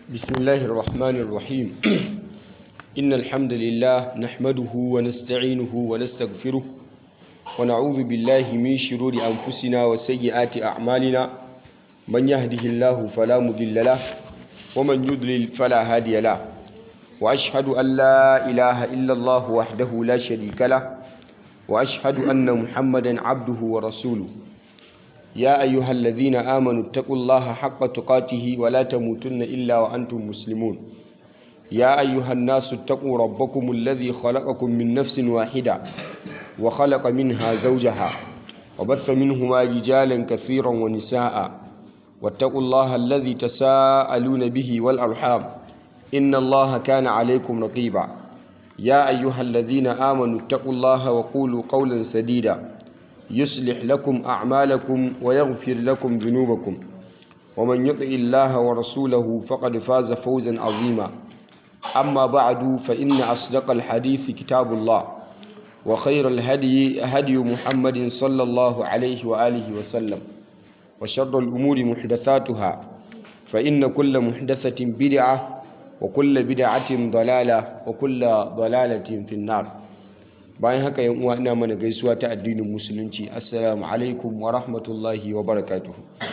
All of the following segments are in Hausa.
بسم الله الرحمن الرحيم إن الحمد لله نحمده ونستعينه ونستغفره ونعوذ بالله من شرور أنفسنا وسيئات أعمالنا من يهده الله فلا مضل له ومن يضلل فلا هادي له وأشهد أن لا إله إلا الله وحده لا شريك له وأشهد أن محمدا عبده ورسوله يا أيها الذين آمنوا اتقوا الله حق تقاته ولا تموتن إلا وأنتم مسلمون يا أيها الناس اتقوا ربكم الذي خلقكم من نفس واحدة وخلق منها زوجها وبث منهما رجالا كثيرا ونساء واتقوا الله الذي تساءلون به والأرحام إن الله كان عليكم رقيبا يا أيها الذين آمنوا اتقوا الله وقولوا قولا سديدا يصلح لكم أعمالكم ويغفر لكم ذنوبكم ومن يطع الله ورسوله فقد فاز فوزا عظيما أما بعد فإن أصدق الحديث كتاب الله وخير الهدي هدي محمد صلى الله عليه وآله وسلم وشر الأمور محدثاتها فإن كل محدثة بدعة وكل بدعة ضلالة وكل ضلالة في النار. bayan haka yan uwa ina mana gaisuwa ta addinin musulunci, assalamu alaikum wa rahmatullahi wa barakatuhu.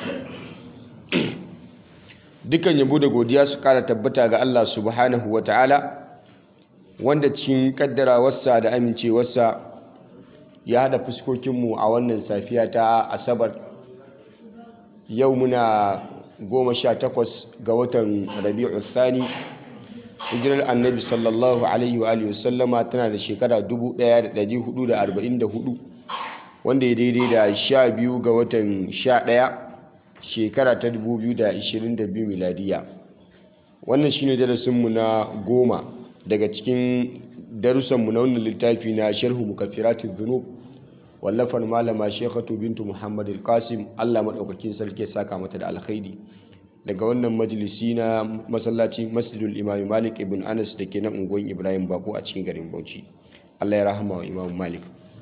Dukan yabo da godiya su kara tabbata ga Allah subhanahu wa ta'ala, wanda cikin kaddarawarsa da amincewarsa ya hada fuskokinmu a wannan safiya ta asabar. Yau muna 18 ga watan rabi'u thani, hijirar annabi sallallahu alaihi wa alihi wasallama tana da shekara 1444, wanda ya daidai da 12 ga watan 11 shekara ta 2022 miladiya. Wannan shine darasinmu na 10 daga cikin darussanmu na wannan littafi na sharhu mukaffiratidh dhunub wallafar malama Sheikhatu bintu Muhammad al-Qasim, Allah madaukakin sarki ya saka mata da alkhairi, daga wannan majalisi na masallaci Masjidul Imam Malik ibn Anas da ke nan unguwar Ibrahim Bako a cikin garin Bauchi. Allah ya rahama wa Imam Malik.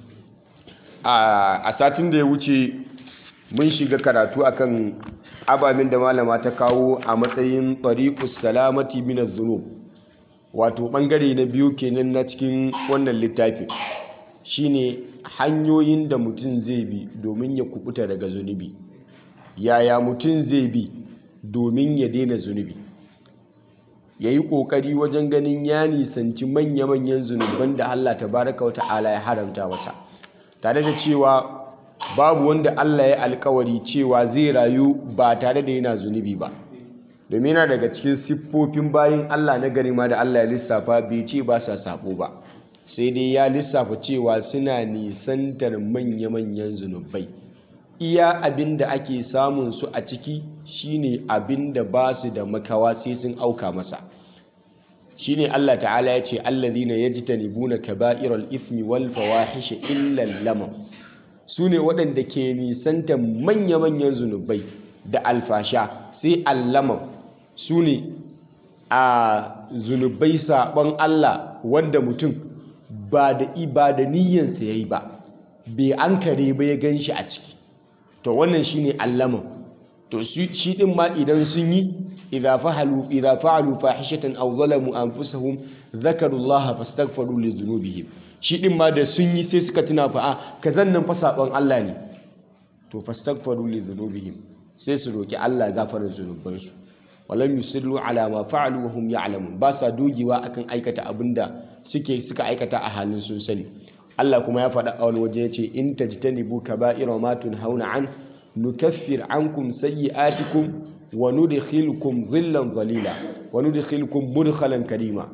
A satin da ya wuce mun shiga karatu akan ababen da malama ta kawo a matsayin tariqus salamati min adh-dhunub, wato bangare na biyu kenan na cikin wannan littafin, shine hanyoyin da mutum zai bi domin ya kubuta daga zunubi. Yaya mutum zai bi domin ya daina zunubi, ya yi ƙoƙari wajen ganin ya nisanci manya-manyan zunuban da Allah tabaraka wa ta'ala ya haramta masa, tare da cewa babu wanda Allah ya alkawari cewa zai rayu ba tare da yana zunubi ba, domin yana daga cikin siffofin bayin Allah na gari ma da Allah ya lissafa, bai ce ba sa sabo ba, sai dai ya lissafa cewa suna nisantar manya-manyan zunubai. Iya abin da ake samun su a ciki shine abin da ba su da makawa sai sun auka masa. Shine Allah ta'ala ya ce alladhina yajtanibuna kaba'iral ithmi wal fawahisha illa lamam, su ne waɗanda ke nisantar manya-manyan zunubai da alfasha sai allamam, su ne a zunubai saɓon Allah wanda mutum ba da niyyansa ya yi ba, bai an kare ba ya gan shi a ciki, to wannan shine allama. To shi din ma idan sun yi idza fa'alu fahishatan aw zalamu anfusahum dhakarullaha fastaghfiru li dhunubihim, shi din ma da sun yi sai suka tuna fa kazan nan fa sabon Allah ne, to fastaghfiru li dhunubihim, sai su roki Allah gafarar zunubansu. walam yusirru ala ma fa'alu wa hum ya'lamun, ba sa dogewa akan aikata abinda suka aikata a halin sun sani. Allah kuma ya faɗa a wani waje ya ce in tajtanibu kaba'ira ma tunhauna an nukaffir ankum sayyi'atikum wa nudkhilukum dhillan dhalila wa nudkhilukum mudkhalan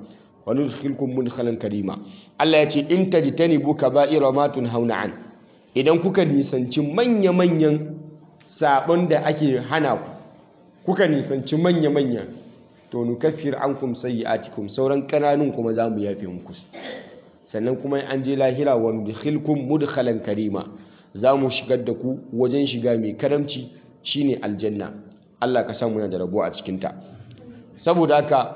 karima. Allah ya ce in tajtanibu kaba'ira ma tunhauna an, idan kuka nisanci manya-manyan sabon da ake hana ku, kuka nisanci manya-manya, to nukaffir ankum sayyi'atikum, sauran kananun kuma za mu yafe muku. Sannan kuma an je lahira wa nudkhilkum mudkhalan karima, za mu shigar da ku wajen shiga mai karamci, shine aljanna. Allah ka samu da rabo a cikin ta. Saboda haka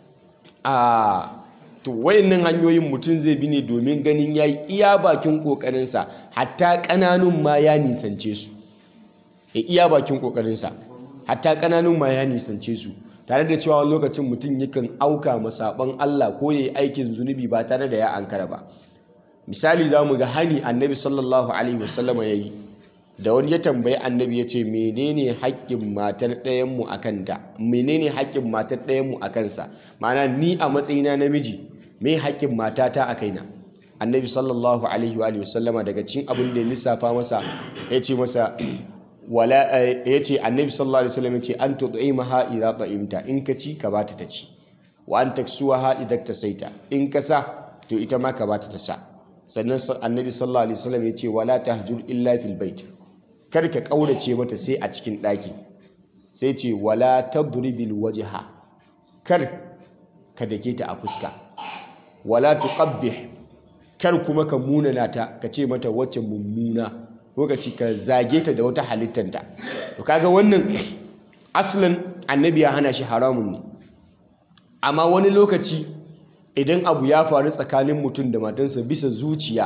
to wayannan hanyoyin mutum zai bi ne domin ganin yayi iya bakin kokarinsa, hatta kananun ma ya nisance su. Iya bakin kokarinsa, hatta kananun ma ya nisance su. tare da cewa lokacin mutum yakan auka masaban Allah ko yayi aikin zunubi ba tare da ya ankara ba. Misali za mu ga hani annabi sallallahu alaihi wasallam ya yi da wani ya tambayi annabi ya ce menene haƙƙin matar ɗayanmu a kanta, menene haƙƙin matar ɗayanmu a kansa, ma'ana ni a matsayina namiji me haƙƙin matata a kaina. Annabi sallallahu alaihi wa sallama daga cikin abin da ya lissafa masa ya ce masa annabi sallallahu alaihi wasallam ya ce an tud'imaha idza ta'imta, in ka ci ka bata ta ci, wa an taksuwaha idza tasaita, in ka sa to ita ma ka bata ta sa. Sannan annabi sallallahu alaihi wasallam ya ce wala tahjur illa fil bait, kar ka kaurace mata sai a cikin ɗaki. Sai ce wala tadribil wajha, kar ka dake ta a fuska. Wala tuqabbih, kar kuma ka munana ta ka ce mata wacce mummuna, lokaci ka zage ta da wata halittanta. To kaga wannan aslan annabi ya hana shi, haramun ne. Amma wani lokaci idan abu ya faru tsakanin mutum da matansa bisa zuciya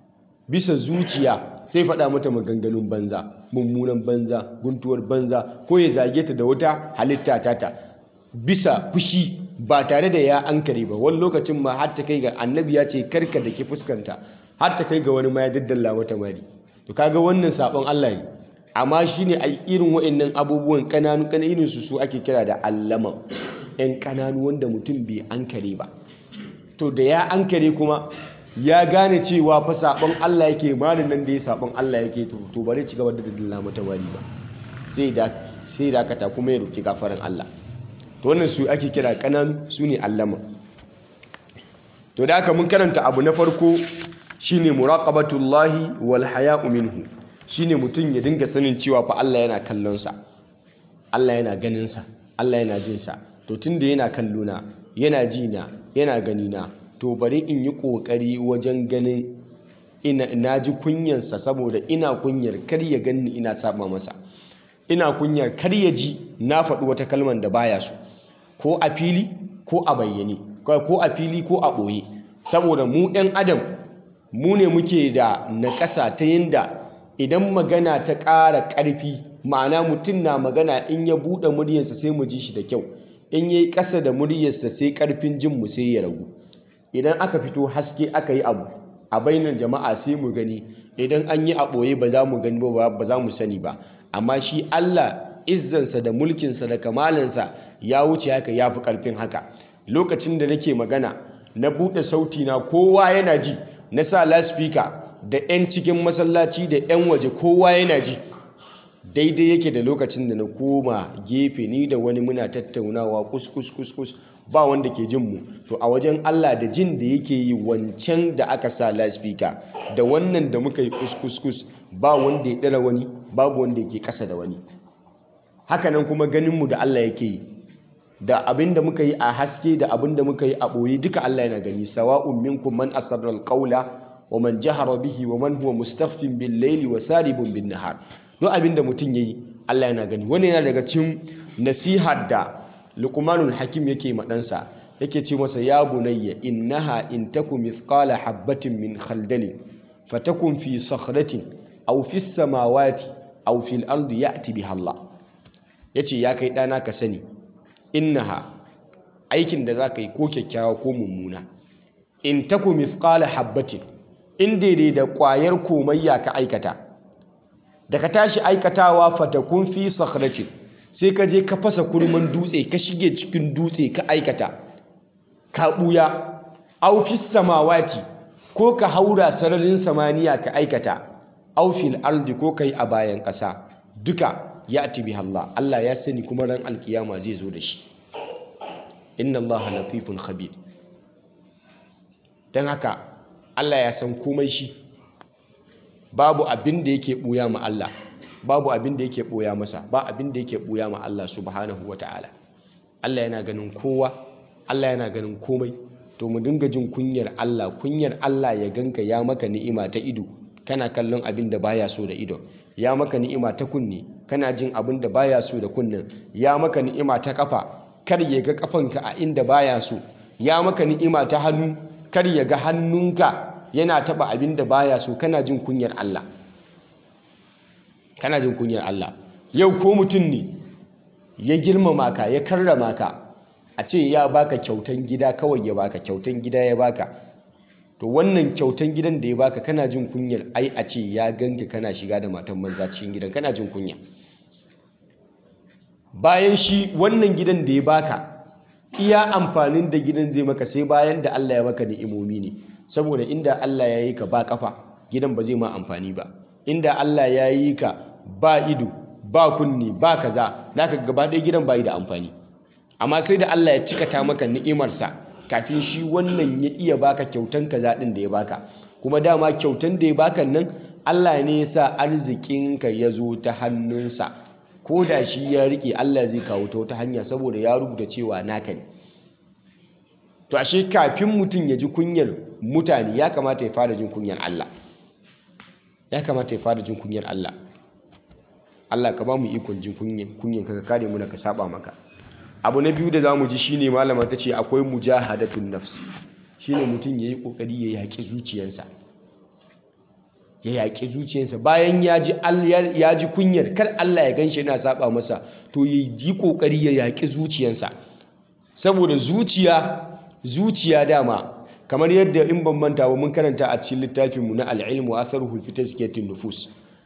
sai faɗa mata maganganun banza, mummunan banza, guntuwar banza, ko ya zage ta da wata halitta tata bisa fushi ba tare da ya ankare ba. Wani lokacin ma har ta kai ga annabi ya ce karka da ke fuskanta, har ta kai ga wani ma ya daddalla mata mari. To kaga wannan sabon Allah ne. Amma shine ai irin wa'annan abubuwan kananu irin su ake kira da allama, yan kananu wanda mutum bai ankare ba. To da ya ankare kuma ya gane cewa fa sabon Allah yake, malin nan da ya sabon Allah yake, to bare ci gaba da daddalla mata mari ba, sai dakata kuma ya roki gafaran Allah. To wannan su ake kira kananu, su ne allama. To da aka mun karanta abu na farko shine muraqabatullahi wal haya'u minhu, shine mutum ya dinga sanin cewa fa Allah yana kallon sa, Allah yana ganin sa, Allah yana jin sa. To tunda yana kallo na, yana ji na, yana gani na, to bari in yi kokari wajen ganin na ji kunyansa, saboda ina kunyar kar ya ganni ina saba masa, ina kunyar kar ya ji na faɗi wata kalmar da baya so, ko a fili ko a bayyane, ko a fili ko a ɓoye. Saboda mu ɗan adam mu ne muke da naƙasa ta yinda idan magana ta ƙara ƙarfi, ma'ana mutum na magana in ya buɗe muryarsa sai mu ji shi da kyau, in yayi ƙasa da muryarsa sai ƙarfin jin mu sai ya ragu. Idan aka fito haske aka yi abu a bainar jama'a sai mu gani, idan an yi a ɓoye ba za mu gani ba za mu sani ba. Amma shi Allah izzansa da mulkinsa da kamalansa ya wuce haka, ya fi ƙarfin haka. Lokacin da nake magana na buɗe sauti na kowa yana ji, na sa laspika da 'yan cikin masallaci da 'yan waje kowa yana ji, daidai yake da lokacin da na koma gefe ni da wani muna tattaunawa kus ba wanda ke jin mu. To a wajen Allah da jin da yake yi wancan da aka sa laspika da wannan da muka yi kus ba wanda ya ɗara wani, babu wanda yake ƙasa da wani. Hakanan kuma ganinmu da Allah yake yi, da abin da muka yi a haske da abin da muka yi a ɓoye duka Allah yana gani. Sawa'un minkum man asarra alqawla wa man jahara bihi wa man huwa mustakhfin bil layli wa saribun bin nahar. Duk abin da mutum yayi Allah yana gani. Wannan yana daga cikin nasihar da Luqmanul Hakim yake ma ɗansa, yake ce masa ya bunayya innaha in takum mithqala habatin min khaldalin fatakun fi sakhratin aw fis samawati aw fil ardi ya'ti biha Allah. Yace ya kai ɗana ka sani, innaha aikin da za ka yi ko kyakkyawa ko mummuna, in taku mithqala habbatin, in daidai da ƙwayar komayya ka aikata, da ka tashi aikatawa fatakun fi sakhratin, sai ka je ka fasa kurman dutse ka shige cikin dutse ka aikata, ka ɓuya, aw fis samawati, ko ka haura sararin samaniya ka aikata, aw fil ardi, ko kai a bayan ƙasa, duka ya'ti biha Allah, Allah ya sani kuma ran alkiyama zai zo da shi. Inna Allah latifun khabir. Dan haka Allah ya san komai shi, babu abin da yake buya ma Allah, babu abin da yake buya masa, ba abin da yake buya ma Allah subhanahu wataala. Allah yana ganin kowa, Allah yana ganin komai. To mu dinga jin kunyar Allah ya ganka, ya maka ni'ima ta ido kana kallon abin da baya so da ido, ya maka ni'ima ta kunne kana jin abin da baya so da kunnen, ya maka ni'ima ta kafa kar ya ga kafanka a inda baya so, ya maka ni'ima ta hannu kar ya ga hannunka yana taba abin da baya so. Kana jin kunyar Allah, kana jin kunyar Allah. Yau ko mutum ne ya girmama ka ya karrama ka, a ce ya baka kyautan gida kawai ya baka kyautan gida ya baka, to wannan kyautan gidan da ya baka kana jin kunyar ai a ce ya ganka kana shiga da matan banza cikin gidan, kana jin kunya. Bayan shi wannan gidan da ya baka iya amfanin da gidan zai maka sai bayan da Allah ya maka ni'imomi ne, saboda inda Allah ya yi ka ba kafa gidan ba zai ma amfani ba, inda Allah ya yi ka ba ido ba kunni ba kaza zaka gaba ɗaya gidan bai da amfani. Amma sai da Allah ya cikata maka ni'imarsa kafin shi wannan ya iya baka kyautan kaza ɗin da ya baka, kuma dama kyautan da ya baka nan Allah ne ya sa arzikinka ya zo ta hannunsa, ko da shi ya rike Allah zai kawo ta wata hanya saboda ya rubuta cewa naka ne. To ashe kafin mutum ya ji kunyar mutane ya kamata ya fara jin kunyar Allah, ya kamata ya fara jin kunyar Allah. Allah ka ba mu ikon jin kunyan ka kare mu daga saba maka. Abu na biyu da zamu ji shine malama ta ce akwai mujahadatun nafs, shine mutum yayi kokari ya yaki zuciyarsa, ya yaki zuciyarsa bayan ya ji kunyar kar Allah ya ganshi yana saba masa, to yi kokari ya yaki zuciyarsa, saboda zuciya dama kamar yadda in ban manta ba mun karanta a cikin littafinmu na al-ilmu atharuhu fi tazkiyatin nufus,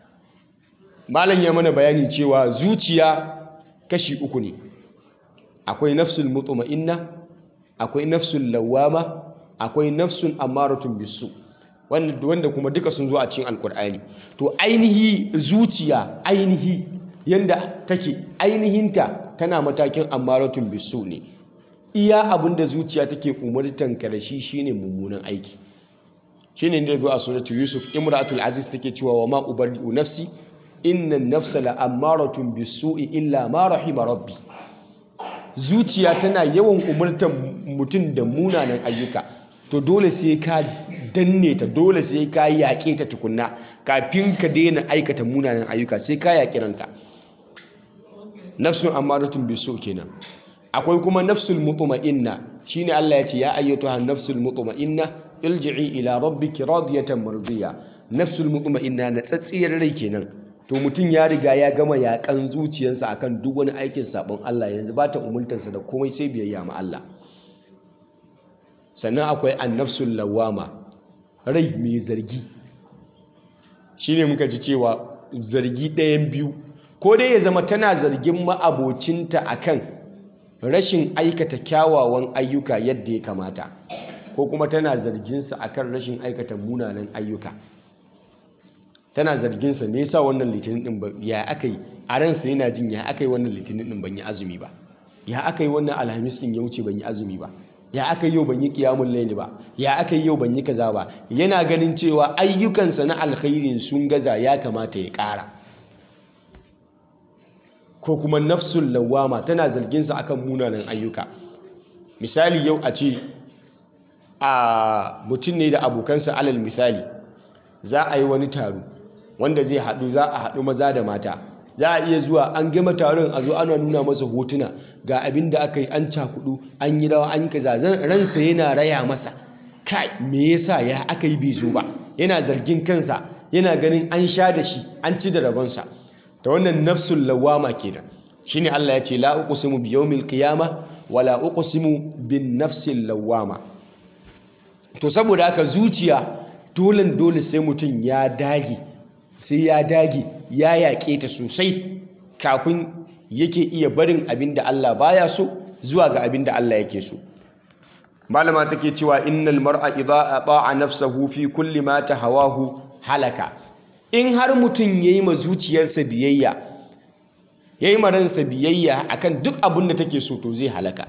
malam ya mana bayani cewa zuciya kashi uku ne. Akwai nafsul mutma'inna, akwai nafsul lawama, akwai nafsun amaratun bisu, wanda kuma duka sun zo a cikin alkur'ani. To ainihi zuciya yanda take ainihinta tana matakin amaratun bisu ne. Iya abinda zuciya take umartan ka da shi shine mummunan aiki. Shine ne zo a suratu Yusuf, imratul aziz take cewa wa ma ubarri'u nafsi inna an-nafsa la'ammaratun bisu'i illa ma rahima rabbi. Zuciya tana yawan umurtan mutum da munanan ayyuka, to dole sai ka danne ta, dole sai ka yaƙe ta tukunna kafin ka daina aikata munanan ayyuka, sai ka yaƙi ranka. Nafsun ammaratun bisu kenan. Akwai kuma nafsul mutma'inna, shine Allah ya ce ya ayyatuha nafsul mutma'inna ilji'i ila rabbiki radiyatan mardiya. Nafsul mutma'inna na tsatsiyar rai kenan. To mutum ya riga ya gama yakan zuciyarsa akan duk wani aikin sabon Allah, yanzu ba ta umultansa da komai sai biyayya ma Allah. Sannan akwai annafsul lawama, rai mai zargi. Shine muka ji cewa zargi ɗayan biyu, ko dai ya zama tana zargin ma'abocinta akan rashin aikata kyawawan ayyuka yadda ya kamata, ko kuma tana zarginsa akan rashin aikata munanan ayyuka. Tana zarginsa me yasa wannan litinin din ba ya akai, a ransa yana jin ya akai wannan litinin din ban yi azumi ba, ya akai wannan alhamis din ya wuce ban yi azumi ba, ya akai yau ban yi qiyamul layli ba, ya akai yau ban yi kaza ba. Yana ganin cewa ayyukansa na alkhairin sun gaza, ya kamata ya ƙara. Ko kuma nafsul lawama, tana zarginsa akan munanan ayyuka. Misali yau a ce a mutum ne da abokansa, alal misali za a yi wani taro wanda zai haɗu, za a haɗu maza da mata, za a iya zuwa an gama taron a zo ana nuna masa hotuna ga abin da aka yi, an cakudu, an yi rawa, an yi kaza, ransa yana raya masa kai me yasa ya aka yi bai zo ba, yana zargin kansa, yana ganin an sha da shi, an ci da rabonsa. Ta wannan nafsul lawama kenan. Shine Allah ya ce la uqsimu bi yawmil qiyamah wa la uqsimu bin nafsil lawama. To saboda haka zuciya dole sai mutum ya dage, ya yaƙe ta sosai kafin yake iya barin abin da Allah baya so zuwa ga abin da Allah yake so. Malama take cewa innal mar'a idha ata'a nafsahu fi kulli ma tahawahu halaka. In har mutum yayi ma zuciyarsa biyayya, yayi ma ransa biyayya akan duk abin da take so, to zai halaka.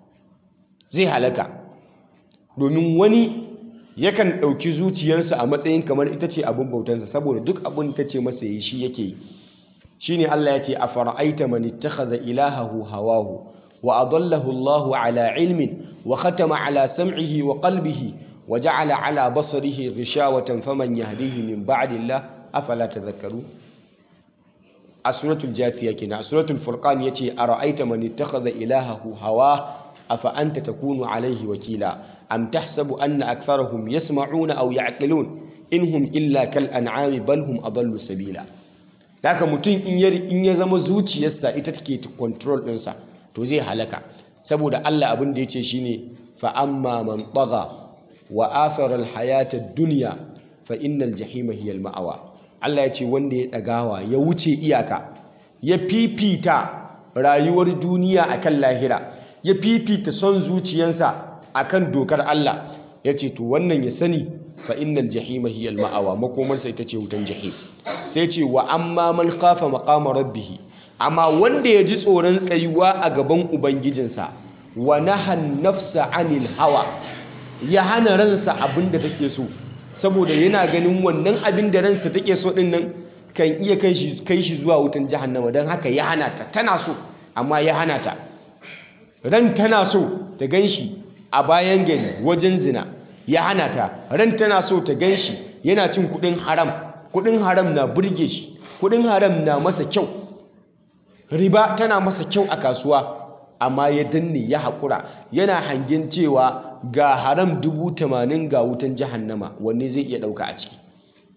Domin wani yakan ɗauki zuciyarsa a matsayin kamar ita ce abin bautansa, saboda duk abin da ta ce masa yi shi yake yi. Shine Allah ya ce afara'aita man ittakhadha ilahahu hawahu wa adallahu Allahu ala ilmin wa khatama ala sam'ihi wa qalbihi wa ja'ala ala basarihi ghishawatan faman yahdihi min ba'dillah afala tadhakkarun. A suratul Jathiya kenan. A suratul Furqan yace ara'aita man ittakhadha ilahahu hawa afa anta takunu alayhi wakila am tahsabu anna aktharahum yasma'una aw ya'qilun inhum illa kal an'ami bal hum adallu sabila. haka mutum in ya zama zuciyarsa ita take control ɗinsa to zai halaka. Saboda Allah abin da ya ce shine fa amma man tagha wa athara al-hayata ad-dunya fa innal jahima hiya al-ma'wa. Allah ya ce wanda ya ɗagawa ya wuce iyaka ya fifita rayuwar duniya akan lahira, ya fifita son zuciyarsa akan dokar Allah, ya ce to wannan ya sani fa innal jahima hiya al-ma'wa, makomarsa ita ce wutan jahim. Sai ce wa amma man khafa maqama rabbih, amma wanda ya ji tsoron tsayuwa a gaban ubangijinsa, wa nahan nafsa anil hawa, ya hana ransa abin da take so, saboda yana ganin wannan abin da ransa take so din nan kan iya kai shi zuwa wutan jahannama, don haka ya hana ta. Tana so amma ya hana ta. Ran tana so ta ganshi a bayan gari wajen zina, ya hana ta. Ran tana so ta ganshi yana cin kudin haram, kudin haram na burge shi, kudin haram na masa kyau, riba tana masa kyau a kasuwa, amma ya danne ya haƙura. Yana hangen cewa ga haram 80,000 ga wutan jahannama, wanne zai iya ɗauka a ciki.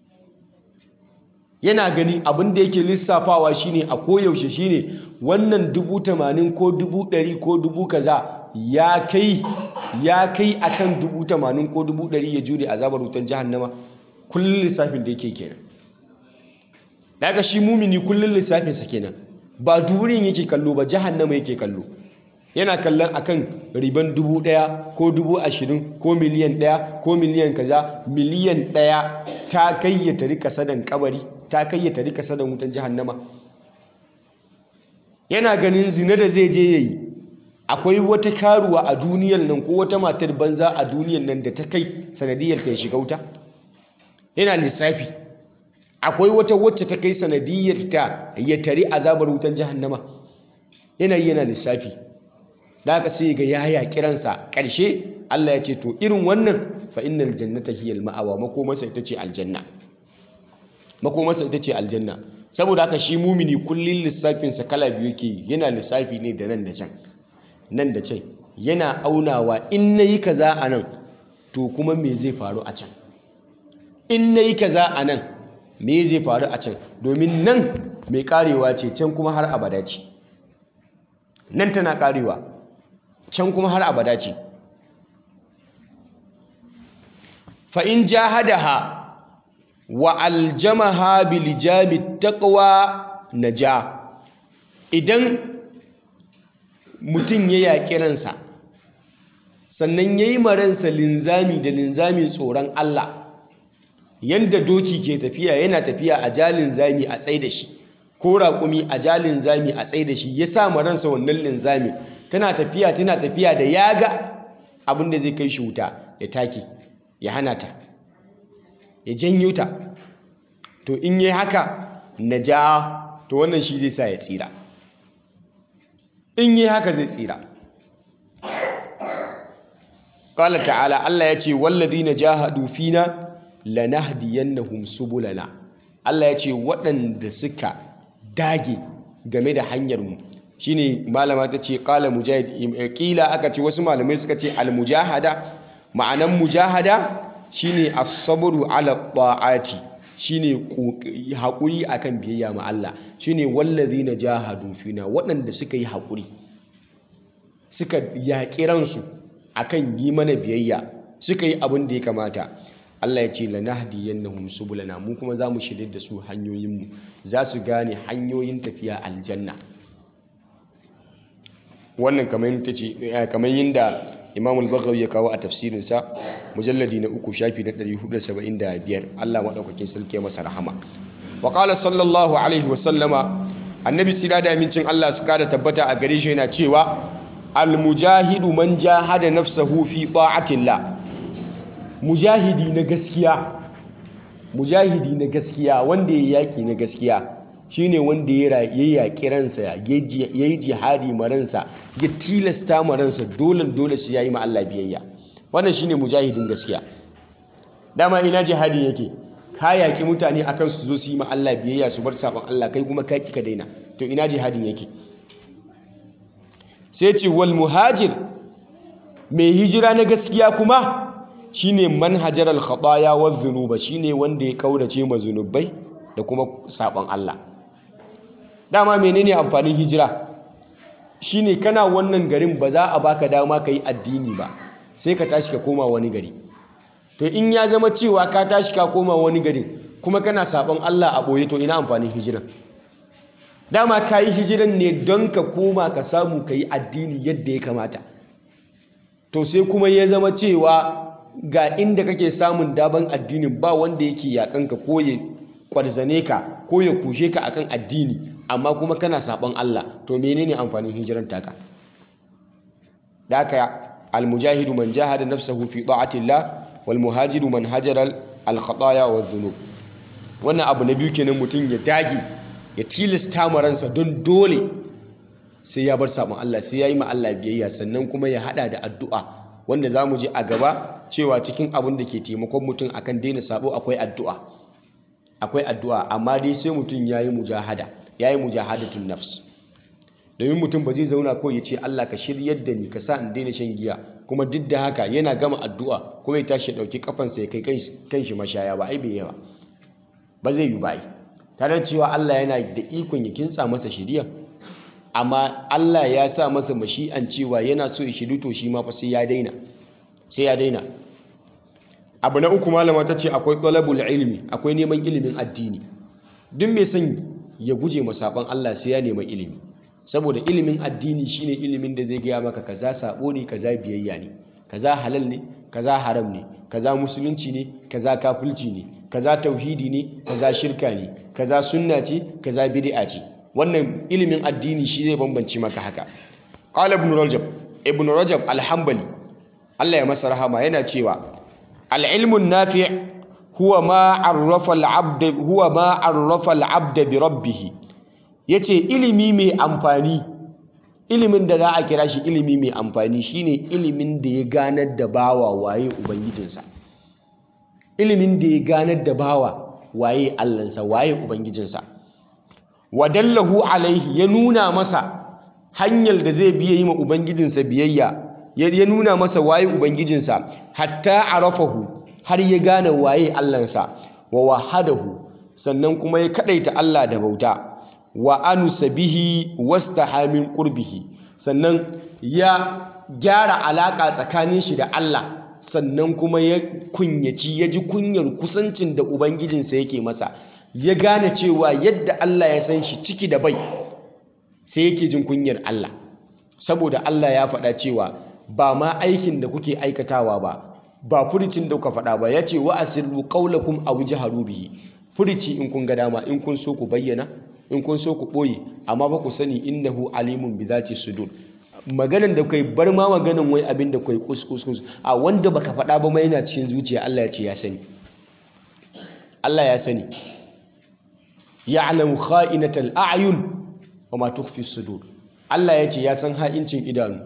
Yana gani abin da yake lissafawa shine a koyaushe shine wannan 80,000 ko 100,000 ko 1000 kaza ya kai akan 80,000 ko 100,000 ya jure azabar wutan jahannama. Kullum lissafin da yake kenan. Daga shi mumini kullum lissafinsa kenan, ba duniyan yake kallo ba, jahannama yake kallo. Yana kallon akan riban 1,000 ko 20,000 ko miliyan 1 ko miliyan kaza, miliyan 1 ta kai ya tari kasadan kabari, ta kai ya tari kasadan wutan jahannama. Yana ganin zina da zai je yayi, akwai wata karuwa a duniyar nan ko wata matar banza a duniyar nan da ta kai sanadiyar ta shiga wuta. Yana lissafi akwai wata wacce ta kai sanadiyar ta ya tari azabar wutan jahannama. Yana lissafi. Da haka sai ga ya kiransa ƙarshe Allah ya ce to irin wannan fa innal jannata hiyal ma'awa, makomarsa ita ce aljanna. Makomarsa ita ce aljanna. Saboda haka shi mumini kullun lissafinsa kala biyu yake, yana lissafi ne da nan da can, nan da can, yana aunawa in nayi kaza a nan to kuma me zai faru a can, in nayi kaza a nan me zai faru a can, domin nan mai karewa ce, can kuma har abada ce. Nan tana karewa, can kuma har abada ce. fa in jahadaha wa aljamaha bilijami taqwa naja. Idan mutum ya yaƙi ransa sannan ya yi maransa linzami da linzamin tsoron Allah, yadda doki ke tafiya yana tafiya a jalin zami a tsaye da shi, ko raƙumi a jalin zami a tsaye da shi, ya sa maransa wannan linzami, tana tafiya da ya ga abin da zai kai shi wuta ya take, ya hana ta, ya janyo ta. To in yi haka naja, to wannan shi zai sa ya tsira. In yi haka zai tsira. Qala ta'ala, Allah ya ce walladhina jahadu fina lanahdiyannahum subulana. Allah ya ce waɗanda suka dage game da hanyar mu, shine malama ta ce qala mujahid, kila aka ce wasu malamai suka ce al mujahada, ma'anan mujahada shine as-sabru ala ta'ati, shine haƙuri akan biyayya ma Allah, shine wallazina jahadu fina, waɗanda suka yi haƙuri suka yaƙi ransu akan yi mana biyayya, suka yi abin da ya kamata. Allah ya ce lanahdiyannahum subulana, mu kuma za mu shirye da su hanyoyinmu, za su gane hanyoyin tafiya aljanna. Wannan kamar yadda Imam al-Baghawi ya kawo a tafsirinsa mujalladi na 3 shafi na 475. Allah madaukakin sarki ya masa rahama. Wa qala sallallahu alaihi wa sallama, annabi tsira da amincin Allah su kada tabbata a gare shi yana cewa al-mujahidu man jahada nafsahu fi ta'atillah. Mujahidi na gaskiya wanda ya yaki na gaskiya shine wanda ya yaƙi ransa, ya yi jihadi maransa, ya tilasta maransa dole shi ya yi ma Allah biyayya. Wannan shine mujahidin gaskiya. Dama ina jihadi yake? Ka yaƙi mutane akan su zo su yi ma Allah biyayya, su bar sabon Allah, kai kuma ka daina. To ina jihadin yake? Sai ce wal muhajir, mai hijira na gaskiya kuma shine manhajar al-khataya wa dhunuba, shine wanda ya kaurace ma zunubai da kuma sabon Allah. dama menene amfanin hijira shine kana wannan garin ba za a baka dama ka yi addini ba sai ka tashi ka koma wani gari. To in ya zama cewa ka tashi ka koma wani garin kuma kana sabon Allah a ɓoye, to ina amfanin hijiran? Dama ka yi hijiran ne don ka koma ka samu ka yi addini yadda ya kamata. To sai kuma ya zama cewa ga inda kake samun daban addinin ba wanda yake yakanka ko ya kwarzane ka ko ya kushe ka akan addini, amma kuma kana sabon Allah, to menene amfanin hijiran taka? Da haka almujahidu man jahada nafsahu fi ta'atillah wal muhajiru man hajara al khataya wa dhunub. Wannan abu na biyu kenan, mutum ya dage ya tilasta ma ransa don dole sai ya bar sabon Allah, sai ya yi ma Allah biyayya, sannan kuma ya hada da addu'a, wanda za mu ji a gaba cewa cikin abin da ke taimakon mutum akan daina sabo akwai addu'a. Akwai addu'a, amma dai sai mutum ya yi mujahada, ya yi mujahadatun nafs. Domin mutum ba zai zauna ko ya ce Allah ka shiryar da ni ka sa in daina shan giya, kuma duk da haka yana gama addu'a kuma ya tashi ya ɗauki kafansa ya kai kanshi mashaya ba, ai bai yawa ba zai yi ba. Tare cewa Allah yana da ikon ya kintsa masa shiriya, amma Allah ya sa masa mashi'an cewa yana so ya shiru, to shi ma fa sai ya daina. Abu na uku malama ta ce akwai talabul ilmi, akwai neman ilimin addini. Duk mai son ya guje masaban Allah sai ya nema ilimi, saboda ilimin addini shine ilimin da zai gaya maka kaza sabo ne, kaza biyayya ne, kaza halal ne, kaza haram ne, kaza musulunci ne, kaza kafirci ne, kaza tauhidi ne, kaza shirka ne, kaza sunna ce, kaza bid'a ce. Wannan ilimin addini shi zai bambance maka haka. Qala ibn Rajab al-Hanbali, Allah ya masa rahama, yana cewa al-ilmu nafi' huwa ma arrafa al-abd bi rabbih. Yace ilimi mai amfani, ilimin da za a kira shi ilimi mai amfani shine ilimin da ya ganar da bawa waye ubangijinsa. Ilimin da ya ganar da bawa waye Allahnsa, waye ubangijinsa. Wadallahu alaihi, ya nuna masa hanyar da zai biye yi ma ubangijinsa biyayya, ya nuna masa waye ubangijinsa, hatta arafahu, har ya gane waye Allahnsa, wa wahadahu, sannan kuma ya kadaita Allah da bauta, wa anusa bihi wastaha min qurbihi, sannan ya gyara alaka tsakanin shi da Allah, sannan kuma ya ji kunyar kusancin da ubangijinsa yake masa, ya gane cewa yadda Allah ya san shi ciki da bai, sai yake jin kunyar Allah, saboda Allah ya faɗa cewa ba ma aikin da kuke aikatawa ba furicin da kuka faɗa ba, yace wa asirru qawlakum aw jaharu bihi. Furici in kun ga dama, in kun so ku bayyana, in kun so ku ɓoye, amma ba ku sani innahu alimun bi zati sudur. Maganan da kai bar ma maganan wai abin da kai kus a wanda baka faɗa ba mai yana cikin zuciya, Allah ya ce ya sani. Allah ya sani. Ya'lamu kha'inatal a'yun wa ma tukhfi sudur. Allah ya ce ya san ha'incin idanu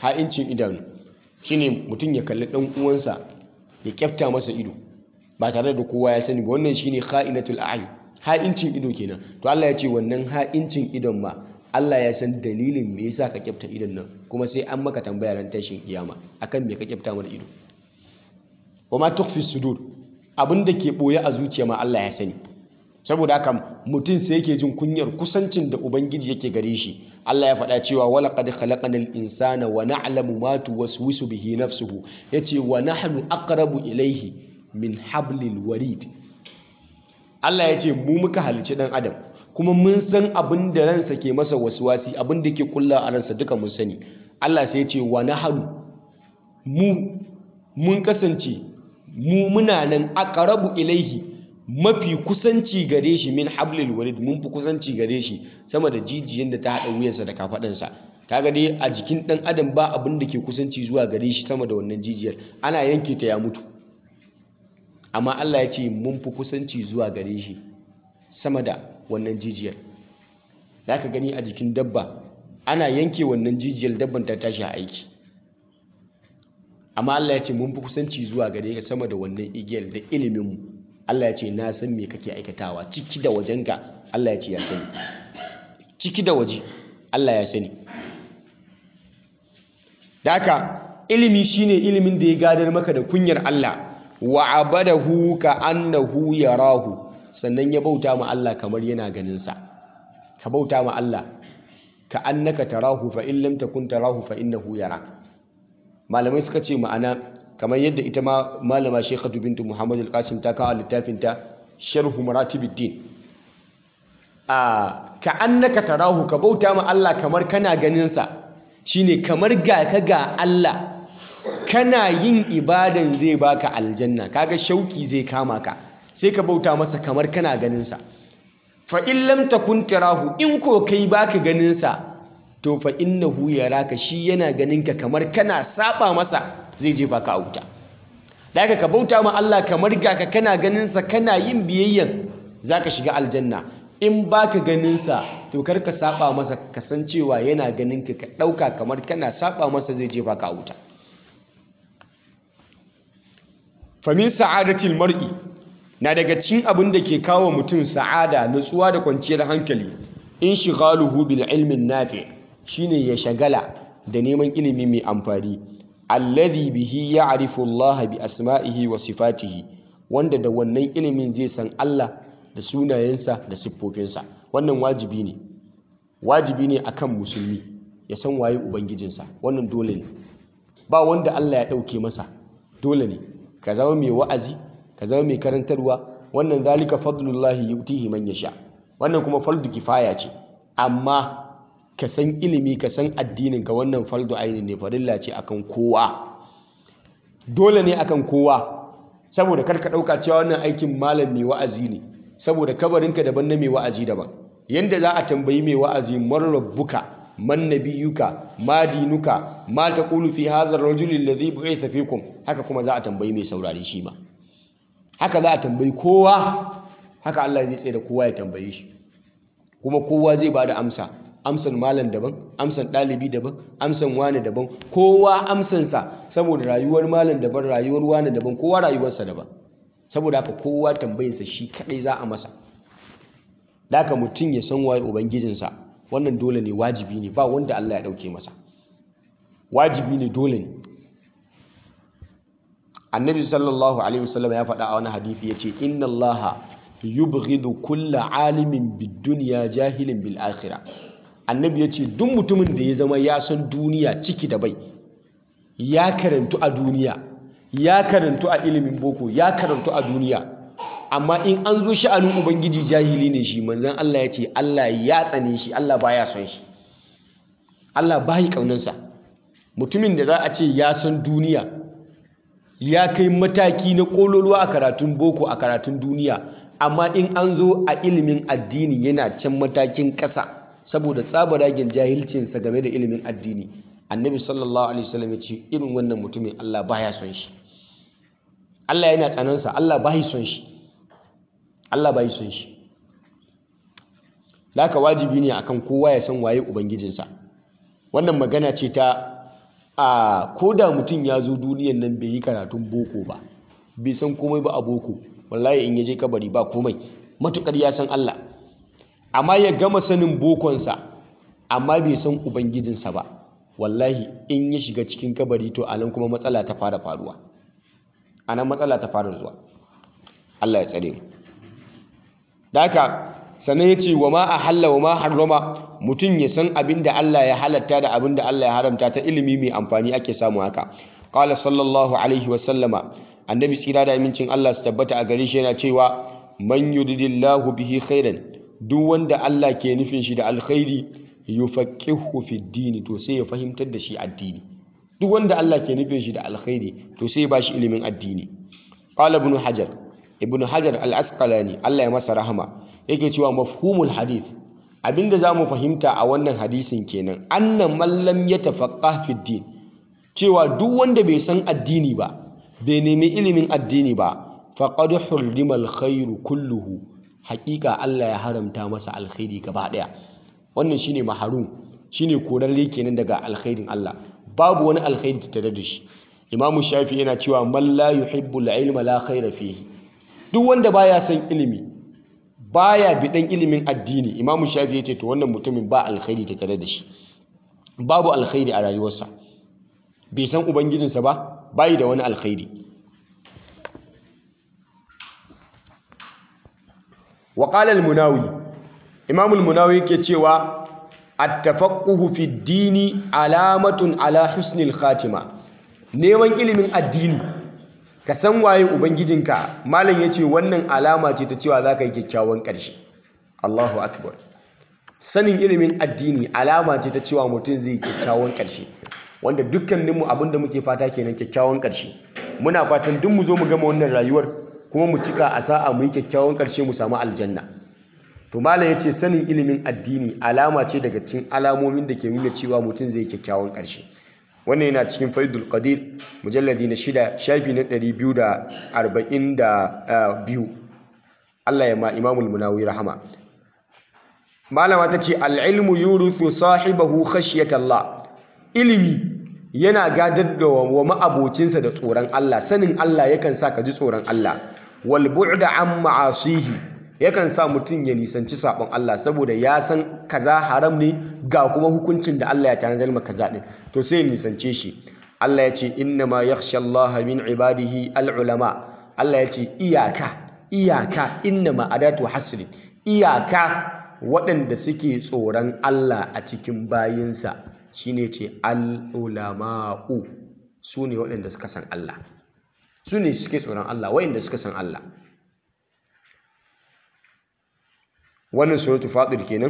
shine mutum ya kalli dan uwansa ya kyafta masa ido ba tare da kowa ya sani ba, wannan shine kha'inatul a'yun, ha'incin ido kenan. To Allah ya ce wannan ha'incin idon ma Allah ya san dalilin me yasa ka kyafta idon nan, kuma sai an maka tambaya ran tashin kiyama akan me ka kyafta mana ido. Wa ma tukhfi sudur, abinda ke boye a zuciya ma Allah ya sani. Saboda haka mutum sai yake jin kunyar kusancin da ubangiji yake gare shi. Allah ya faɗa cewa walaqad khalaqnal insana wa na'lamu ma tuwaswisu bihi nafsuhu, yace wa nahnu aqrabu ilayhi min hablil warid. Allah yace mu muka halici dan adam, kuma mun san abin da ransa ke masa waswasi, abin da ke kulla a ransa duka mun sani. Allah sai yace wa nahnu, mun kasance mu muna nan aqrabu ilayhi, mafi kusanci gare shi min hablil warid, mun fi kusanci gare shi sama da jijiyan da ta haɗa wuyansa da kafaɗansa. Kaga dai a jikin ɗan adam ba abin da ke kusanci zuwa gare shi sama da wannan jijiyar, ana yanke ta ya mutu. Amma Allah ya ce mun fi kusanci zuwa gare shi sama da wannan jijiyar. Za ka gani a jikin dabba ana yanke wannan jijiyar, dabban ta tashi a aiki. Amma Allah ya ce mun fi kusanci zuwa gare ka sama da wannan igiyar da iliminmu. Allah ya ce na san me kake aikatawa ciki da wajenka, Allah ya ce ya sani. Ciki da waje Allah ya sani. Da haka ilimi shine ilimin da ya gadar maka da kunyar Allah, wa abadahu ka annahu yarahu, sannan ya bauta ma Allah kamar yana ganin sa. ka bauta ma Allah ka annaka tarahu fa in lam takun tarahu fa innahu yarak. Malamai suka ce ma'ana kamar yadda ita ma malama Sheikhatu bintu Muhammad al-Qasim ta kawo littafin ta Sharh Maratibiddin. Ka annaka tarahu ka bauta ma Allah kamar kana ganin sa, shine kamar ga ka ga Allah kana yin ibadan zai baka aljanna, kaga shauki zai kama ka sai ka bauta masa kamar kana ganin sa. Fa in lam takun tarahu, in ko kai baka ganin sa, to fa innahu yaraka, shi yana ganin ka kamar kana saba masa zai jefa ka a wuta. Daga ka bauta ma Allah kamar ga ka kana ganin sa, kana yin biyayyan zaka shiga aljanna. In baka ganin sa to kar ka saba masa, kasancewa yana ganin ka ka dauka kamar kana saba masa zai jefa ka a wuta. Fa min sa'adatil mar'i, na daga cikin abin da ke kawo mutum sa'ada, nutsuwa da kwanciyar hankali, in shighaluhu bil ilmin nafi, shine ya shagala da neman ilimi mai amfani, alladhi bihi ya'rifu Allah bi asma'ihi wa sifatihi, wanda da wannan ilimin zai san Allah da sunayensa da siffofinsa. Wannan wajibi ne akan musulmi ya san waye ubangijinsa, wannan dole ne. Ba wanda Allah ya dauke masa, dole ne ka zama mai wa'azi, ka zama mai karantarwa, wannan zalika fadlullahi yutihi man yasha, wannan kuma fardu kifaya ce. Amma ka san ilimi, ka san addinin ka, wannan fardu aini ne, farilla ce akan kowa, dole ne akan kowa. Saboda kar ka dauka cewa wannan aikin malam mai wa'azi ne, saboda kabarinka daban na mai wa'azi daban. Yanda za a tambayi mai wa'azi man rabbuka, man nabiyuka, ma dinuka, ma taqulu fi hadha ar-rajul alladhi bu'itha fikum, haka kuma za a tambayi mai saurare shi ma. Haka za a tambayi kowa, haka Allah zai tsaye da kowa ya tambaye shi, kuma kowa zai bada amsa. Amsan malam daban, amsan ɗalibi daban, amsan wani daban, kowa amsansa, saboda rayuwar malam daban, rayuwar wani daban, kowa rayuwarsa daban. Saboda haka kowa tambayinsa shi kadai za a masa. Da haka mutum ya san waye ubangijinsa, wannan dole ne, wajibi ne, ba wanda Allah ya dauke masa, wajibi ne, dole ne. Annabi sallallahu alaihi wasallam ya faɗa a wani hadisi, yace inna Allah yubghidu kulla alimin bid dunya jahilin bil akhirah. Annabi yace duk mutumin da ya zama ya san duniya ciki da bai, ya karantu a duniya, ya karantu a ilimin boko, ya karantu a duniya, amma in an zo sha'anin ubangiji jahili ne shi, manzon Allah ya ce Allah ya tsane shi, Allah baya son shi, Allah bayi kaunansa. Mutumin da za a ce ya san duniya, ya kai mataki na kololuwa a karatun boko, a karatun duniya, amma in an zo a ilimin addini yana can matakin ƙasa saboda tsabaragen jahilcinsa game da ilimin addini. Annabi sallallahu alaihi wasallam ya ce irin wannan mutumin Allah baya son shi, Allah yana tsanansa, Allah bai son shi, Allah bai son shi. Laka wajibi ne akan kowa ya san waye ubangijinsa. Wannan magana ce ta ko da mutum ya zo duniyan nan bai yi karatun boko ba, bai san komai ba a boko, wallahi in yaje kabari ba komai, matukar ya san Allah. Amma ya gama sanin bokonsa amma bai san ubangijinsa ba, wallahi in ya shiga cikin kabari to anan kuma matsala ta fara faruwa, anan matsala ta fara zuwa. Allah ya tsare mu. Da haka sannan ya ce wa ma ahalla wa ma harrama, mutum ya san abin da Allah ya halatta da abin da Allah ya haramta, ta ilimi mai amfani ake samu haka. Qala sallallahu alaihi wa sallama, annabi tsira da amincin Allah su tabbata a gare shi yana cewa man yuridillahu bihi khairan, duk wanda Allah ke nufin shi da alkhairi, yufaqihu fi dini, to sai ya fahimtar da shi addini. Duk wanda Allah ke nufin shi da alkhairi to sai ya bashi ilimin addini. Qala ibn hajar al-asqalani, Allah ya masa rahama, yake cewa mafhumul hadith, abinda zamu fahimta a wannan hadisin kenan, annan man lam yatafaqqah fi din, cewa duk wanda bai san addini ba, bai nemi ilimin addini ba, faqad hurrima al-khairu kulluhu, haƙiƙa Allah ya haramta masa alkhairi gaba daya. Wannan shine maharum, shine korarre kenan daga alkhairin Allah, babu wani alkhairi tattare da shi. Imamu Shafi yana cewa man la yuhibbul ilma la khaira fihi, duk wanda baya son ilimi, baya bidan ilimin addini, Imamu Shafi yace to wannan mutumin ba alkhairi tattare da shi, babu alkhairi a rayuwarsa, bai san ubangijinsa ba, bai da wani alkhairi. Wa qala al-Munawi, Imamul Munawi yake cewa at-tafaqquhu fi dini alamatun ala husnil khatima. Neman ilimin addini ka san waye ubangijinka, malam yace wannan alama ce ta cewa zaka yi kyakkyawan ƙarshe. Allahu akbar. Sanin ilimin addini alama ce ta cewa mutum zai yi kyakkyawan ƙarshe, wanda dukkaninmu abinda muke fata kenan, kyakkyawan ƙarshe. Muna fatan duk mu zo mu gama wannan rayuwar kuma mu cika a sa'a mu yi kyakkyawan ƙarshe mu samu aljanna. To malam yace sanin ilimin addini alama ce daga cikin alamomin da ke nuna cewa mutum zai yi kyakkyawan ƙarshe. Wannan yana cikin Faidul Qadir mujalladi na 6 shafi na 242. Allah ya ma Imamul Munawi rahama. Malama ta ce al-ilmu yurithu sahibahu khashyatallah. Ilimi yana gadar da wa ma'abocinsa da tsoron Allah. Sanin Allah yakan sa ka ji tsoron Allah. Wal bu'da an ma'asihi, yakan sa mutum ya nisanci sabon Allah saboda ya san kaza haram ne ga kuma hukuncin da Allah ya tanadar maka kaza din, to sai ya nisance shi. Allah ya ce innama yakhsha Allah min ibadihi al-ulama. Allah ya ce iyaka innama adatu hasrin, iyaka waɗanda suke tsoron Allah a cikin bayinsa shine ce al-ulama'u, su ne waɗanda suka san Allah, su ne suke tsoron Allah, waɗanda suka san Allah. wannan suratul fatir kenan.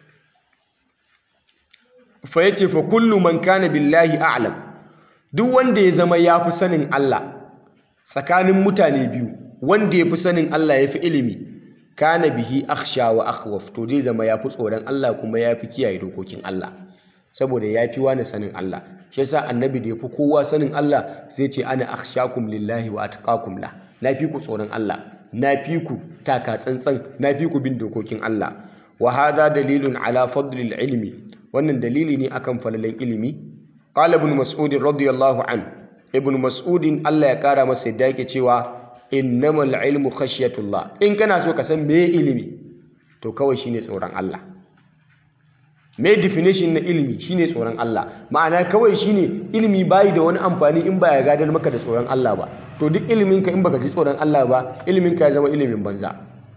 Fa yace fa kullu man kana billahi a'lam, duk wanda ya zama yafi sanin Allah tsakanin mutane biyu, wanda yafi sanin Allah yafi ilimi, kana bihi akhsha wa akhwaf, to zai zama yafi tsoron Allah kuma yafi kiyaye dokokin Allah, saboda yafi wani sanin Allah. Shi yasa annabi da yafi kowa sanin Allah sai ce ana akhshakum lillahi wa atqakum la, nafi ku tsoron Allah, nafi ku taka tsantsan, nafi ku bin dokokin Allah. Wa hadha dalilun ala fadlil ilmi, wannan dalili ne akan falalan ilimi. Qala ibn Mas'ud radiyallahu an, ibn Mas'ud Allah ya kara masa yadda yake cewa innamal ilmu khashyatullah. In kana so ka san me ilimi, to kawai shine tsoron Allah. Me definition na ilimi shine tsoron Allah. Ma'ana kawai shine ilimi bayi da wani amfani in ba ya gadar maka da tsoron Allah ba. To duk ilimin ka in baka ji tsoron Allah ba, ilimin ka ya zama ilimin banza.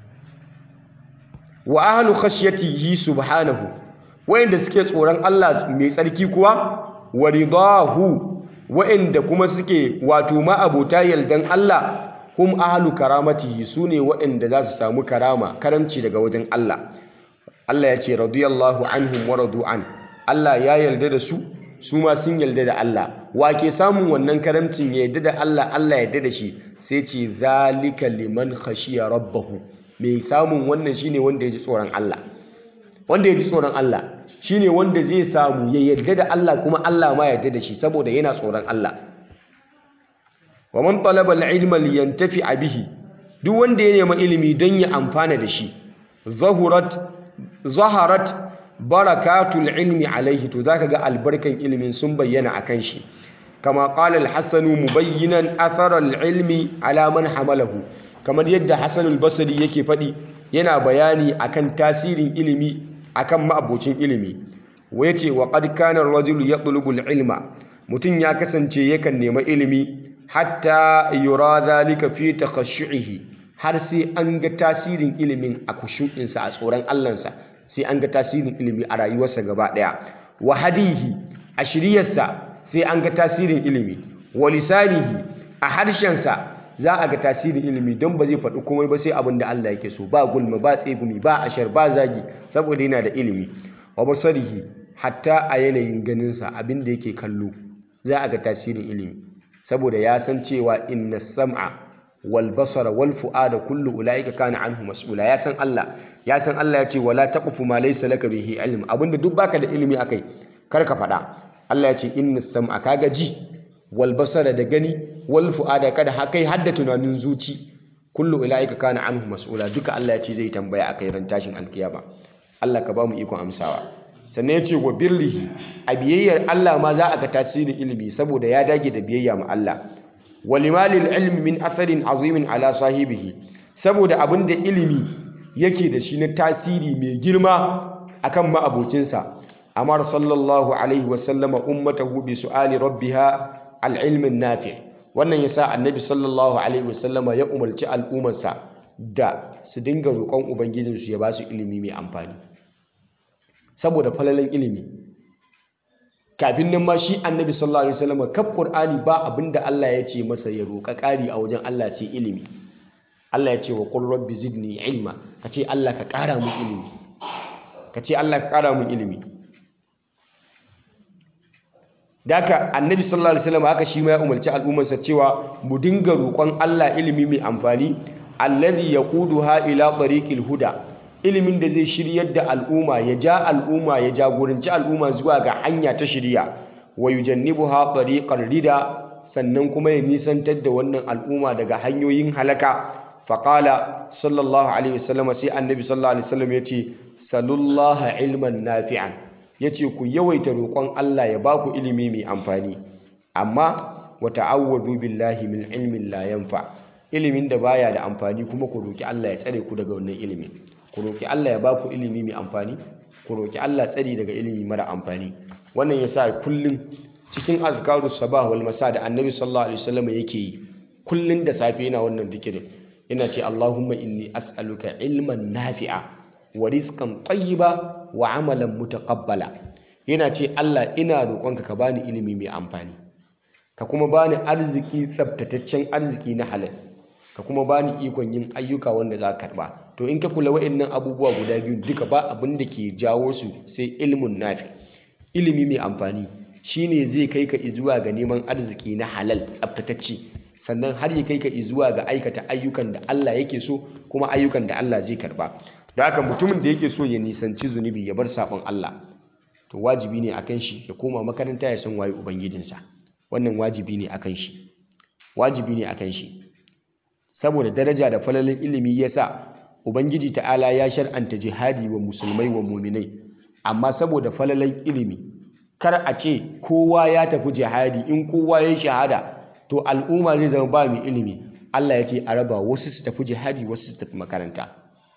Wa ahlu khashyatihi subhanahu, wa'inda suke tsoron Allah mai tsarki kuwa, wa ridahu, wa'inda kuma suke wato ma'abota yaldan Allah, hum ahlu karamatihi, sune wa'inda za su samu karamci daga wajen Allah. Allah ya ce radiyallahu anhum wa radu an, Allah ya yarda da su, su ma sun yarda da Allah. Wa ke samun wannan karamcin ya yarda da Allah, Allah ya yarda da shi, sai ce zalika liman khashiya rabbahu. Mai samun wannan shine wanda ya ji tsoron Allah. Wanda ya ji tsoron Allah shine wanda zai samu ya yarda da Allah kuma Allah ma ya yarda da shi saboda yana tsoron Allah. Wa man talaba al-ilma liyantafi bihi, duk wanda ya nemi ilimi don ya amfana da shi, zaharat barakatul ilmi alaihi, to zaka ga albarkan ilimin sun bayyana akan shi. Kama qala al-Hasan mubayyinan athara al-ilmi ala man hamalahu, kamar yadda Hasan al-Basri yake faɗi yana bayani akan tasirin ilimi akan ma'abocin ilimi. Wa yace wa qad kana ar-rajulu yatlubu al-ilma, mutum ya kasance yakan nema ilimi hatta yura dhalika fi takhashshu'ihi, har sai an ga tasirin ilimin a kushu'insa, a tsoron Allahnsa, sai an ga tasirin ilimi a rayuwarsa gaba ɗaya. Wa hadihi, a shiryarsa sai an ga tasirin ilimi. Wa lisanihi, a harshensa za a ga tasirin ilimi, don ba zai faɗi komai ba sai abin da Allah yake so, ba gulma, ba tsegumi, ba ashar, ba zagi, saboda yana da ilimi. Wa basarihi, hatta a yanayin ganinsa, abin da yake kallo za a ga tasirin ilimi, saboda ya san cewa inna sam'a wal basara wal fu'ada kullu ulaika kana anhu mas'ula. Ya san Allah ya ce wala taqfu ma laysa laka bihi ilm, abinda duk baka da ilimi akai kar ka faɗa. Allah ya ce inna sam'a, kaga ji, wal basara da gani, wal fu'ada kada hakai hadda tunanin zuci, kullu ulaika kana anhu mas'ula, duka Allah ya ce zai tambaya akai ran tashin alkiyama. Allah ka ba mu ikon amsawa. Sannan ya ce wa birrihi, a biyayyar Allah ma za a ga tasirin ilimi saboda ya dage da biyayya ma Allah. Wa limalil ilmi min atharin azimin ala sahibihi, saboda abinda ilimi yake da shi na tasiri mai girma akan ma'abocinsa. Amar sallallahu alaihi wa sallama ummatahu bi su'ali rabbiha al-ilmin nafi'. Wannan yasa annabi sallallahu alaihi wa sallama ya umarci al'ummarsa da su dinga roƙon ubangijinsu ya ba su ilimi mai amfani. saboda falalan ilimi. Kafin nan ma shi annabi sallallahu alaihi wasallam kaf Qur'ani ba abinda Allah ya ce masa ya roƙa ƙari a wajen Allah sai ilimi. Allah ya ce wa qul rabbi zidni ilma, kace Allah ka ƙara mun ilimi, kace Allah ka ƙara mun ilimi. Daka annabi sallallahu alaihi wasallam haka shi ma ya umarci al'ummarsa cewa mu dinga roƙon Allah ilimi mai amfani, alladhi yaquduha ila tariqil huda, ilimin da zai shiryar da al'umma, ya ja al'umma, ya jagoranci al'umma zuwa ga hanya ta shiriya, wa yujannibuha tariqar rida, sannan kuma ya nisantar da wannan al'umma daga hanyoyin halaka. Faqala sallallahu alaihi wasallam, sai annabi sallallahu alaihi wasallam yace salullaha ilman nafi'an, yace ku yawaita roƙon Allah ya baku ilimi mai amfani, amma wa ta'awwadu billahi min ilmin la yanfa, ilimin da baya da amfani kuma ku roki Allah ya tsare ku daga wannan ilimin. Ku roki Allah ya baku ilimi mai amfani, ku roki Allah tsari daga ilimi mara amfani. Wannan yasa kullum cikin azkarus sabah wal masa da annabi sallallahu alaihi wasallam yake yi, kullum da safe yana wannan zikirin, yana ce Allahumma inni as'aluka ilman nafi'a wa rizqan tayyiba wa amalan mutaqabbala. Yana ce Allah ina roƙonka ka bani ilimi mai amfani, ka kuma bani arziki, tsabtataccen arziki na halal, ka kuma bani ikon yin ayyuka wanda za ka karba. To in ka kula wa'annan abubuwa guda biyu duka ba abin da ke jawo su sai ilmun nafi. Ilimi mai amfani shine zai kai ka zuwa ga neman arziki na halal tsabtatacce, sannan har ya kai ka zuwa ga aikata ayyukan da Allah yake so kuma ayyukan da Allah zai karba. Da haka mutumin da yake so ya nisanci zunubi, ya bar sabon Allah, to wajibi ne akan shi ya koma makaranta ya san waye ubangijinsa. Wannan wajibi ne akan shi, wajibi ne akan shi. Saboda daraja da falalin ilimi yasa ubangiji ta'ala ya shar'anta jihadi wa musulmai wa muminai, amma saboda falalan ilimi kar a ce kowa ya tafi jihadi, in kowa ya shahada to al'umma zai zama ba mai ilimi. Allah ya ce a raba, wasu su tafi jihadi, wasu su tafi makaranta.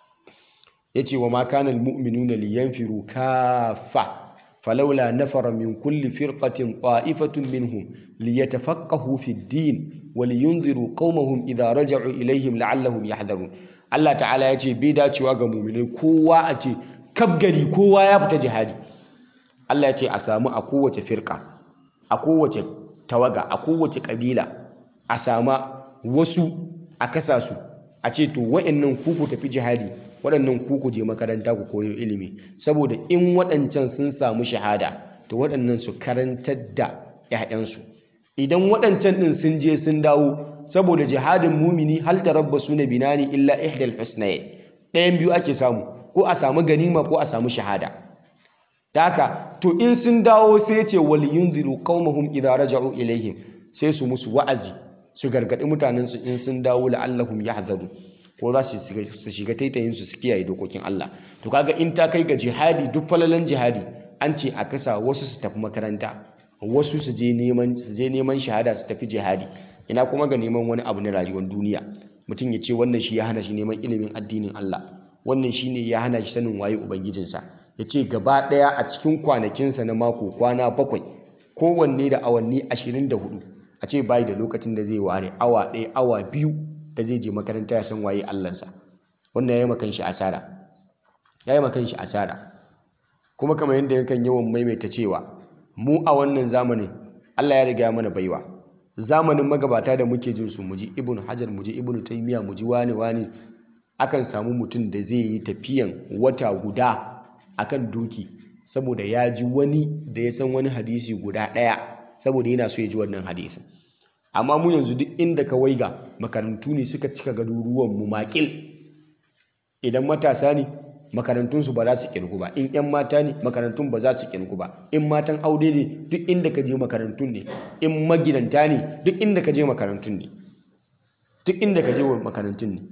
Ya ce wa ma kana almu'minuna liyanfiru kaffa falaula nafara min kulli firqatin ta'ifatun minhum liyatafaqahu fid din wa liyunziru qaumahum idha raja'u ilaihim la'allahum yahdharun. Allah ta'ala ya ce bai dacewa ga mu'minai kowa a ce kaf gari kowa ya fita jihadi. Allah ya ce a samu a kowace firqa, a kowace tawaga, a kowace kabila a sama wasu a kasa su, a ce to wa'annan ku tafi jihadi, waɗannan ku je makaranta ku koyo ilimi, saboda in waɗancan sun samu shahada to waɗannan su karantar da 'ya'yansu. Idan waɗancan ɗin sun je sun dawo, saboda jihadin mumini hal tarabbasuna binani illa ihdal husnayn, ɗayan biyu ake samu, ko a samu ganima ko a samu shahada. Da haka to in sun dawo sai ce wal yunziru qaumahum idza raja'u ilaihim, sai su musu wa'azi, su gargaɗi mutanensu in sun dawo la'allahum yahdharu, ko za su shiga taitayin su kiyaye dokokin Allah. To kaga in ta kai ga jihadi, duk falalan jihadi an ce a kasa wasu su tafi makaranta, wasu su je neman shahada su tafi jihadi. Ina kuma ga neman wani abu na rayuwar duniya, mutum ya ce wannan shi ya hana shi neman ilimin addinin Allah, wannan shi ne ya hana shi sanin waye ubangijinsa. Ya ce gaba ɗaya a cikin kwanakinsa na mako, kwana 7 kowanne da awanni 24, a ce bai da lokacin da zai ware awa 1 awa 2 da zai je makaranta ya san waye Allahnsa. Wannan ya yi makan shi asara, ya yi makan shi asara. Kuma kamar yadda yakan yawan maimaita cewa mu a wannan zamanin Allah ya riga mana baiwa. Zamanin magabata da muke jin su, muji Ibn Hajar, muji Ibn Taymiyyah, muji wani akan samu mutum da zai yi tafiyan wata guda akan doki saboda ya ji wani da ya san wani hadisi guda ɗaya, saboda yana so ya ji wannan hadisin. Amma mu yanzu duk inda ka waiga makarantu ne suka cika garuruwan mu makil. Idan matasa ne makarantunsu ba za su kirgu ba, in 'yan mata ne makarantun ba za su kirgu ba, in matan aure ne duk inda ka je makarantun ne, in magidanta ne duk inda ka je makarantun ne, duk inda ka je makarantun ne.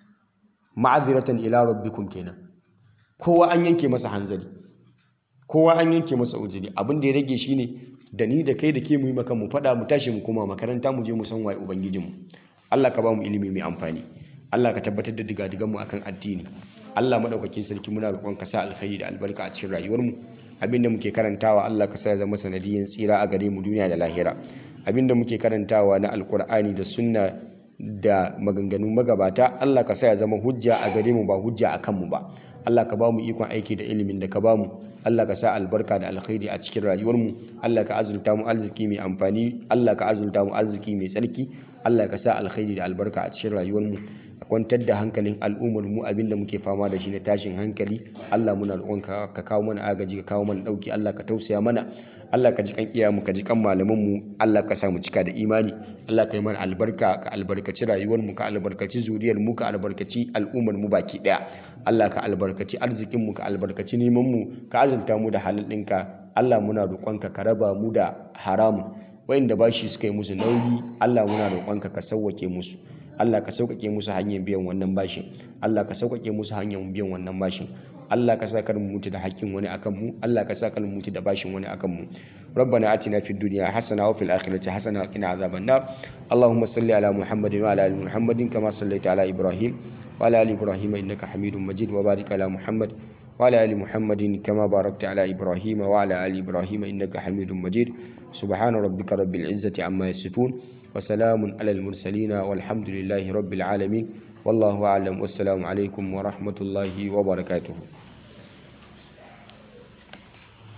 Ma'aziratan ila rabbikum kenan. Kowa an yanke masa hanzari, kowa an yanke masa ujiri. Abin da ya rage shine da ni da kai da ke mu yi maka mu faɗa, mu tashi mu koma makaranta, mu je mu san waye ubangijinmu. Allah ka ba mu ilimi mai amfani, Allah ka tabbatar da digadigan mu akan addini. Allah madaukakin sarki muna roƙon ka sa alkhairi da albarka a cikin rayuwar mu. Abinda muke karantawa Allah ka sa ya zama sanadiyan tsira a gare mu duniya da lahira. Abinda muke karantawa na alkur'ani da sunna da maganganun magabata Allah ka sa ya zama hujja a gare mu ba hujja a kanmu ba. Allah ka ba mu ikon aiki da ilimin da ka ba mu. Allah ka sa albarka da alkhairi a cikin rayuwarmu. Allah ka azurta mu arziki mai amfani. Allah ka azurta mu arziki mai tsarki. Allah ka sa alkhairi da albarka a cikin rayuwarmu. A kwantar da hankalin al'ummar mu abinda muke fama da shi na tashin hankali. Allah muna roƙonka ka kawo mana agaji, ka kawo mana dauki. Allah ka tausaya mana. Allah ka ji kan iyayenmu, ka ji kan malamanmu. Allah ka sa mu cika da imani. Allah ka yi mana albarka, ka albarkaci rayuwarmu, ka albarkaci zuriyarmu, ka albarkaci al'ummar mu baki daya. Allah ka albarkaci arzikinmu, ka albarkaci nemanmu, ka azurta mu da halal ɗinka. Allah muna roƙonka ka raba mu da haramu. Wayanda bashi suka yi musu nauyi, Allah muna roƙonka ka sauwake musu. Allah ka sauƙaƙe musu hanyar biyan wannan bashin. Allah ka sauƙaƙe musu hanyar biyan wannan bashin. Allah ka sa kar mu mutu da haƙƙin wani akan mu. Allah ka sa kar mu mutu da bashin wani akan mu. ربنا آتنا في الدنيا حسنة وفي الآخرة حسنة وقنا عذاب النار. اللهم صل على محمد وعلى آل محمد كما صليت على إبراهيم وعلى آل إبراهيم إنك حميد مجيد وبارك على محمد وعلى آل محمد كما باركت على إبراهيم وعلى آل إبراهيم إنك حميد مجيد. سبحان ربك رب العزة عما يصفون وسلام على المرسلين والحمد لله رب العالمين. والله أعلم والسلام عليكم ورحمة الله وبركاته.